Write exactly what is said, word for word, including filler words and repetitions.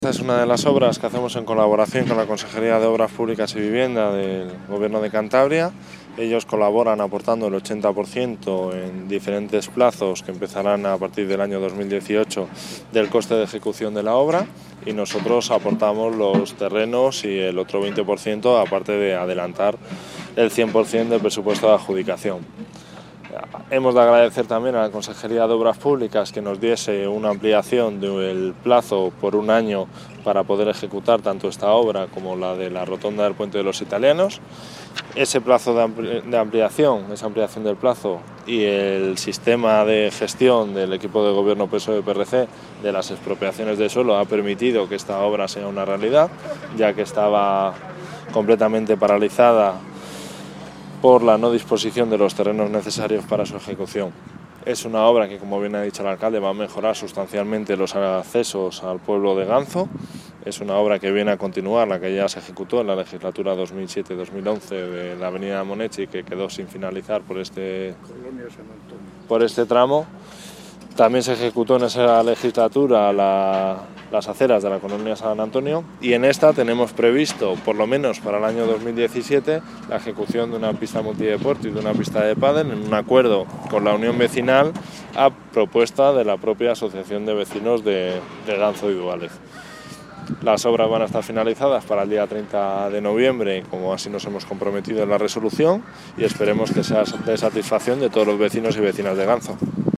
Esta es una de las obras que hacemos en colaboración con la Consejería de Obras Públicas y Vivienda del Gobierno de Cantabria. Ellos colaboran aportando el ochenta por ciento en diferentes plazos que empezarán a partir del año dos mil dieciocho del coste de ejecución de la obra, y nosotros aportamos los terrenos y el otro veinte por ciento, aparte de adelantar el cien por ciento del presupuesto de adjudicación. Hemos de agradecer también a la Consejería de Obras Públicas que nos diese una ampliación del plazo por un año para poder ejecutar tanto esta obra como la de la rotonda del Puente de los Italianos. Ese plazo de ampliación, esa ampliación del plazo y el sistema de gestión del equipo de gobierno P S O E-P R C de las expropiaciones de suelo ha permitido que esta obra sea una realidad, ya que estaba completamente paralizada por la no disposición de los terrenos necesarios para su ejecución. Es una obra que, como bien ha dicho el alcalde, va a mejorar sustancialmente los accesos al pueblo de Ganzo. Es una obra que viene a continuar la que ya se ejecutó en la legislatura dos mil siete dos mil once de la avenida Monechi, que quedó sin finalizar por este, por este tramo. También se ejecutó en esa legislatura la, las aceras de la colonia San Antonio, y en esta tenemos previsto, por lo menos para el año dos mil diecisiete, la ejecución de una pista multideporte y de una pista de pádel en un acuerdo con la Unión Vecinal a propuesta de la propia Asociación de Vecinos de, de Ganzo y Dúalez. Las obras van a estar finalizadas para el día treinta de noviembre, como así nos hemos comprometido en la resolución, y esperemos que sea de satisfacción de todos los vecinos y vecinas de Ganzo.